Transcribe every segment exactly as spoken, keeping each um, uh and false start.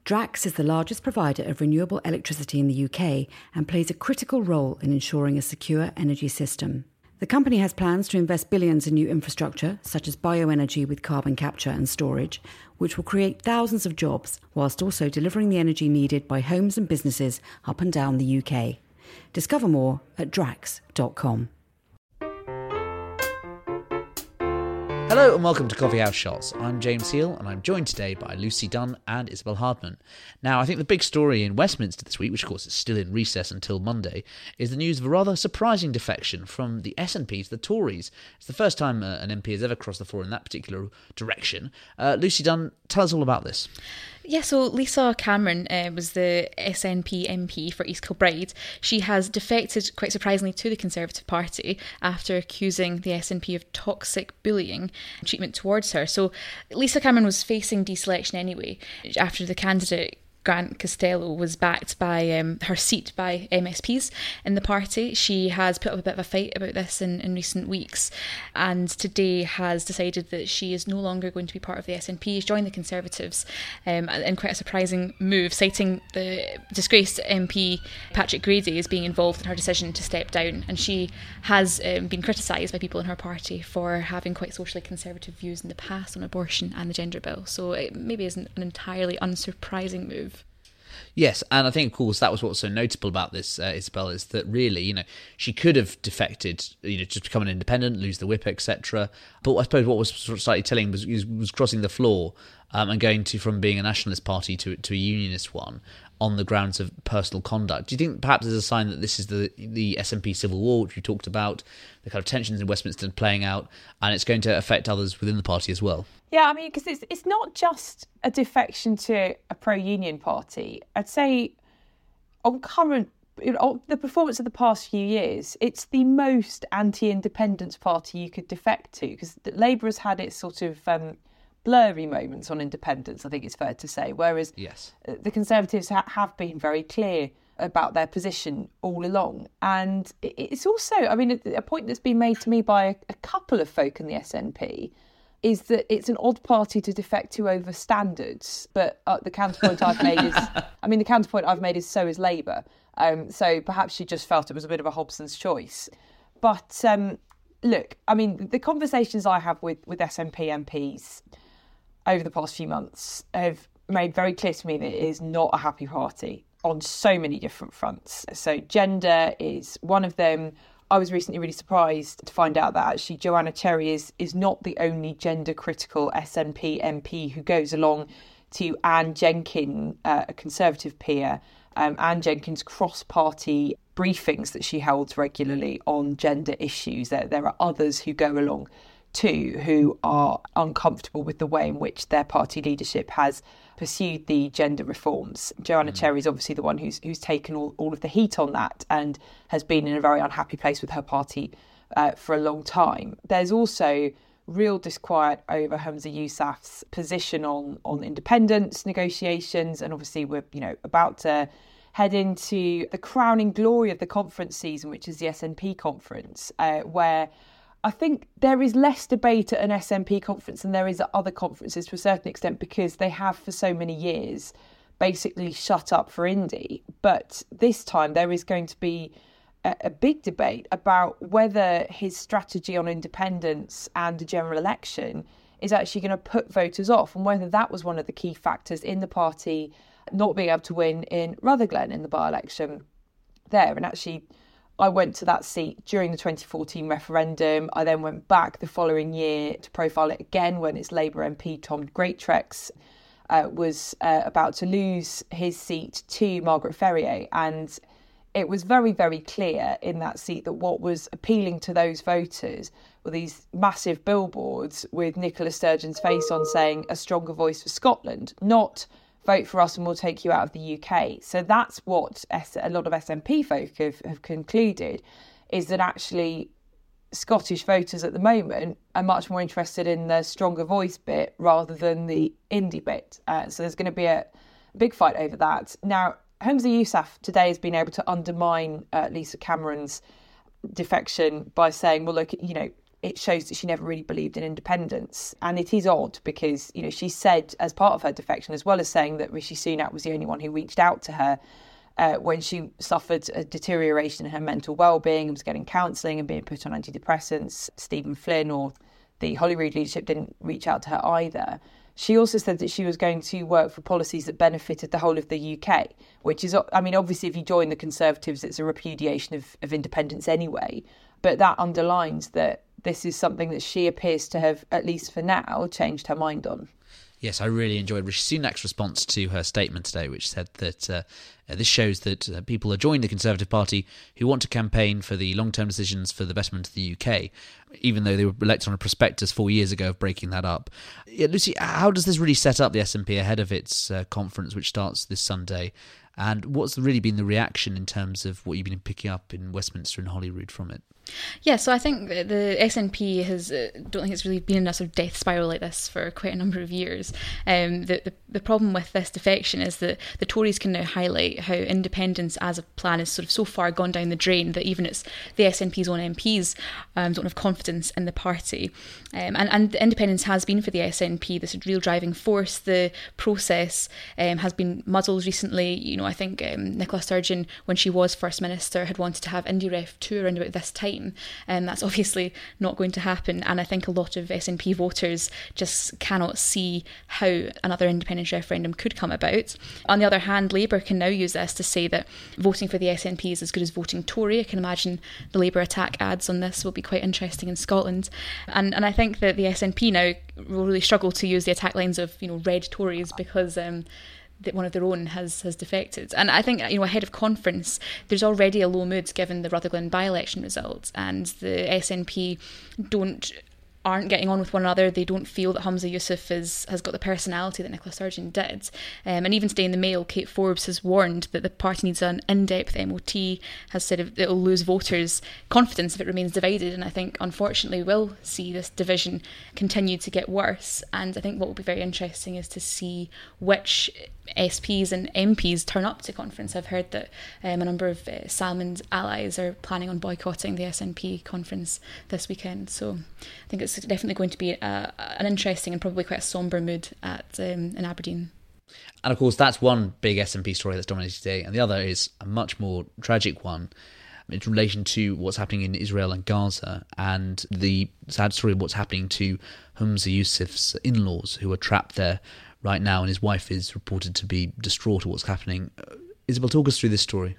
Drax is the largest provider of renewable electricity in the U K and plays a critical role in ensuring a secure energy system. The company has plans to invest billions in new infrastructure, such as bioenergy with carbon capture and storage, which will create thousands of jobs, whilst also delivering the energy needed by homes and businesses up and down the U K. Discover more at drax dot com. Hello and welcome to Coffee House Shots. I'm James Heal and I'm joined today by Lucy Dunn and Isabel Hardman. Now, I think the big story in Westminster this week, which of course is still in recess until Monday, is the news of a rather surprising defection from the S N P to the Tories. It's the first time uh, an M P has ever crossed the floor in that particular direction. Uh, Lucy Dunn, tell us all about this. Yeah, so Lisa Cameron uh, was the S N P M P for East Kilbride. She has defected, quite surprisingly, to the Conservative Party after accusing the S N P of toxic bullying treatment towards her. So Lisa Cameron was facing deselection anyway after the candidate Grant Costello was backed by um, her seat by M S Ps in the party. She has put up a bit of a fight about this in, in recent weeks, and today has decided that she is no longer going to be part of the S N P. She's joined the Conservatives um, in quite a surprising move, citing the disgraced M P Patrick Grady as being involved in her decision to step down. And she has um, been criticised by people in her party for having quite socially conservative views in the past on abortion and the gender bill. So it maybe isn't an entirely unsurprising move. Yes, and I think, of course, that was what's so notable about this, uh, Isabel, is that really, you know, she could have defected, you know, just become an independent, lose the whip, et cetera. But I suppose what was sort of slightly telling was was crossing the floor um, and going to from being a nationalist party to to a unionist one on the grounds of personal conduct. Do you think perhaps there's a sign that this is the the S N P civil war, which we talked about, the kind of tensions in Westminster playing out, and it's going to affect others within the party as well? Yeah, I mean, because it's it's not just a defection to a pro-union party. I'd say on current, you know, the performance of the past few years, it's the most anti-independence party you could defect to, because Labour has had its sort of um, blurry moments on independence, I think it's fair to say, whereas yes. the Conservatives ha- have been very clear about their position all along. And it's also, I mean, a point that's been made to me by a, a couple of folk in the S N P is that it's an odd party to defect to over standards. But uh, the counterpoint I've made is, I mean, the counterpoint I've made is so is Labour. Um, so perhaps she just felt it was a bit of a Hobson's choice. But um, look, I mean, the conversations I have with, with S N P M Ps over the past few months have made very clear to me that it is not a happy party on so many different fronts. So gender is one of them. I was recently really surprised to find out that actually Joanna Cherry is, is not the only gender-critical S N P M P who goes along to Anne Jenkins, uh, a Conservative peer, um, Anne Jenkins' cross-party briefings that she holds regularly on gender issues. There, there are others who go along too who are uncomfortable with the way in which their party leadership has pursued the gender reforms. Joanna mm. Cherry is obviously the one who's who's taken all, all of the heat on that and has been in a very unhappy place with her party uh, for a long time. There's also real disquiet over Humza Yousaf's position on, on independence negotiations, and obviously we're you know about to head into the crowning glory of the conference season, which is the S N P conference, uh, where I think there is less debate at an S N P conference than there is at other conferences to a certain extent, because they have for so many years basically shut up for Indy. But this time there is going to be a, a big debate about whether his strategy on independence and the general election is actually going to put voters off, and whether that was one of the key factors in the party not being able to win in Rutherglen in the by-election there. And actually, I went to that seat during the twenty fourteen referendum. I then went back the following year to profile it again when its Labour M P Tom Greatrex uh, was uh, about to lose his seat to Margaret Ferrier. And it was very, very clear in that seat that what was appealing to those voters were these massive billboards with Nicola Sturgeon's face on saying a stronger voice for Scotland, not vote for us and we'll take you out of the U K. So that's what S- a lot of S N P folk have, have concluded, is that actually Scottish voters at the moment are much more interested in the stronger voice bit rather than the Indy bit. Uh, so there's going to be a big fight over that. Now, Humza Yousaf today has been able to undermine uh, Lisa Cameron's defection by saying, well, look, you know, it shows that she never really believed in independence. And it is odd because, you know, she said as part of her defection, as well as saying that Rishi Sunak was the only one who reached out to her uh, when she suffered a deterioration in her mental well-being and was getting counselling and being put on antidepressants, Stephen Flynn or the Holyrood leadership didn't reach out to her either. She also said that she was going to work for policies that benefited the whole of the U K, which is, I mean, obviously, if you join the Conservatives, it's a repudiation of, of independence anyway. But that underlines that this is something that she appears to have, at least for now, changed her mind on. Yes, I really enjoyed Rishi Sunak's response to her statement today, which said that uh, this shows that uh, people are joining the Conservative Party who want to campaign for the long-term decisions for the betterment of the U K, even though they were elected on a prospectus four years ago of breaking that up. Yeah, Lucy, how does this really set up the S N P ahead of its uh, conference, which starts this Sunday? And what's really been the reaction in terms of what you've been picking up in Westminster and Holyrood from it? Yeah, so I think the S N P has, uh, don't think it's really been in a sort of death spiral like this for quite a number of years. Um, the, the the problem with this defection is that the Tories can now highlight how independence as a plan is sort of so far gone down the drain that even it's the S N P's own M Ps um, don't have confidence in the party. Um, and, and independence has been for the S N P this real driving force. The process um, has been muddled recently. You know, I think um, Nicola Sturgeon, when she was First Minister, had wanted to have IndyRef two around about this time. And that's obviously not going to happen. And I think a lot of S N P voters just cannot see how another independence referendum could come about. On the other hand, Labour can now use this to say that voting for the S N P is as good as voting Tory. I can imagine the Labour attack ads on this will be quite interesting in Scotland. And and I think that the S N P now will really struggle to use the attack lines of, you know, red Tories because um, that one of their own has has defected. And I think, you know, ahead of conference, there's already a low mood given the Rutherglen by-election results, and the S N P don't aren't getting on with one another. They don't feel that Humza Yousaf is, has got the personality that Nicola Sturgeon did. Um, and even today in the Mail, Kate Forbes has warned that the party needs an in-depth M O T, has said it will lose voters' confidence if it remains divided. And I think, unfortunately, we'll see this division continue to get worse. And I think what will be very interesting is to see which S Ps and M Ps turn up to conference. I've heard that um, a number of uh, Salmon's allies are planning on boycotting the S N P conference this weekend. So I think it's definitely going to be a, an interesting and probably quite a sombre mood at um, in Aberdeen. And of course, that's one big S N P story that's dominated today, and the other is a much more tragic one in relation to what's happening in Israel and Gaza, and the sad story of what's happening to Humza Yousaf's in-laws who are trapped there right now, and his wife is reported to be distraught at what's happening. Uh, Isabel, talk us through this story.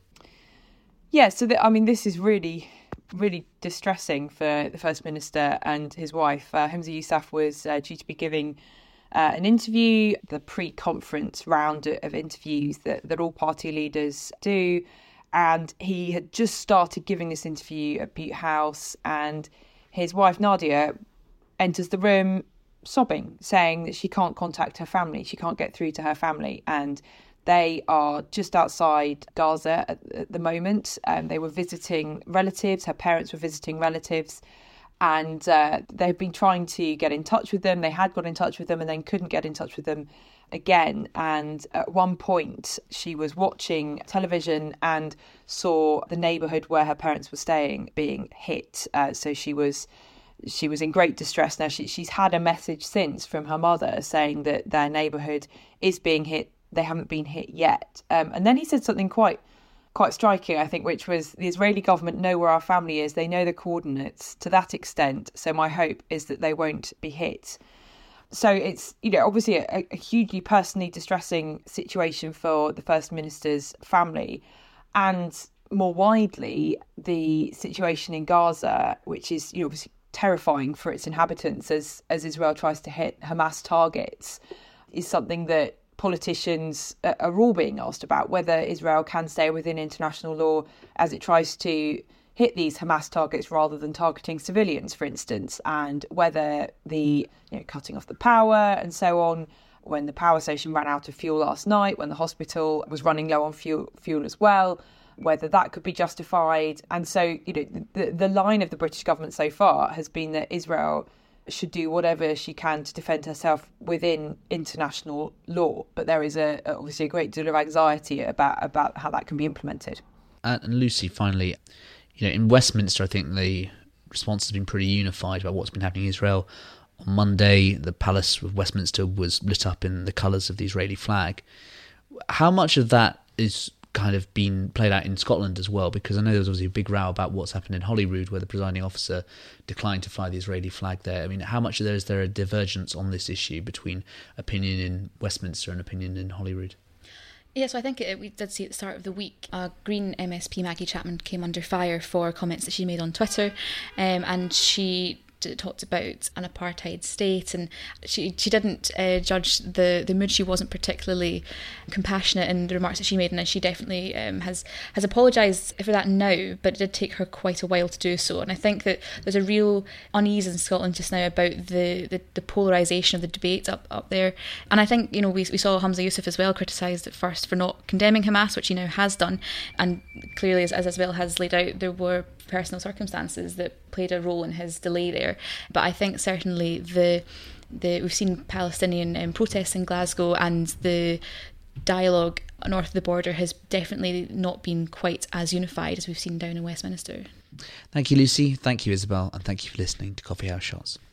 Yeah, so the, I mean, this is really, really distressing for the First Minister and his wife. Uh, Humza Yousaf was uh, due to be giving uh, an interview, the pre-conference round of interviews that, that all party leaders do, and he had just started giving this interview at Butte House, and his wife Nadia enters the room sobbing, saying that she can't contact her family, she can't get through to her family, and they are just outside Gaza at, at the moment. Um, they were visiting relatives, her parents were visiting relatives, and uh, they've been trying to get in touch with them. They had got in touch with them and then couldn't get in touch with them again. And at one point, she was watching television and saw the neighbourhood where her parents were staying being hit. Uh, so she was She was in great distress. Now, she, she's had a message since from her mother saying that their neighbourhood is being hit. They haven't been hit yet. Um, and then he said something quite quite striking, I think, which was, the Israeli government know where our family is. They know the coordinates to that extent. So my hope is that they won't be hit. So it's, you know, obviously a, a hugely personally distressing situation for the First Minister's family. And more widely, the situation in Gaza, which is, you know, obviously terrifying for its inhabitants as as Israel tries to hit Hamas targets, is something that politicians are all being asked about, whether Israel can stay within international law as it tries to hit these Hamas targets rather than targeting civilians, for instance, and whether the, you know, cutting off the power and so on, when the power station ran out of fuel last night, when the hospital was running low on fuel, fuel as well, whether that could be justified. And so, you know, the, the line of the British government so far has been that Israel should do whatever she can to defend herself within international law. But there is a, obviously a great deal of anxiety about, about how that can be implemented. And Lucy, finally, you know, in Westminster, I think the response has been pretty unified about what's been happening in Israel. On Monday, the Palace of Westminster was lit up in the colours of the Israeli flag. How much of that is kind of been played out in Scotland as well? Because I know there was obviously a big row about what's happened in Holyrood, where the presiding officer declined to fly the Israeli flag there. I mean, how much of there is there a divergence on this issue between opinion in Westminster and opinion in Holyrood? Yeah, so I think it, we did see at the start of the week, uh, Green M S P Maggie Chapman came under fire for comments that she made on Twitter, um, and she talked about an apartheid state, and she she didn't uh, judge the the mood. She wasn't particularly compassionate in the remarks that she made, and she definitely um, has has apologised for that now, but it did take her quite a while to do so. And I think that there's a real unease in Scotland just now about the the, the polarisation of the debate up up there. And I think, you know, we we saw Humza Yousaf as well criticised at first for not condemning Hamas, which he now has done, and clearly, as, as Isabel has laid out, there were personal circumstances that played a role in his delay there. But I think certainly the the we've seen Palestinian um, protests in Glasgow, and the dialogue north of the border has definitely not been quite as unified as we've seen down in Westminster. Thank you, Lucy. Thank you, Isabel. And thank you for listening to Coffee House Shots.